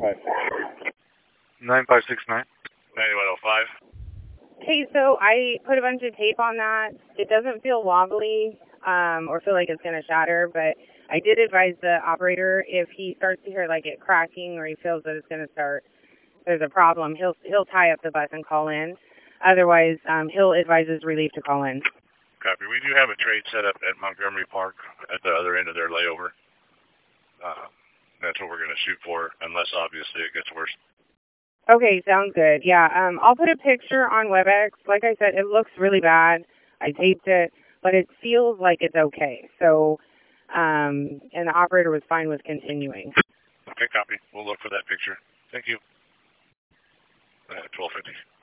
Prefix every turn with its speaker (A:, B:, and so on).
A: 9569. 9105.
B: Hey, so I put a bunch of tape on that. It doesn't feel wobbly or feel like it's going to shatter, but I did advise the operator if he starts to hear like it cracking or he feels that it's going to start, there's a problem, he'll tie up the bus and call in. Otherwise, he'll advise his relief to call in.
A: Copy. We do have a trade set up at Montgomery Park at the other end of their layover. That's what we're going to shoot for, unless obviously it gets worse.
B: Okay, sounds good. Yeah, I'll put a picture on WebEx. Like I said, it looks really bad. I taped it, but it feels like it's okay. So, and the operator was fine with continuing.
A: Okay, copy. We'll look for that picture. Thank you. 1250.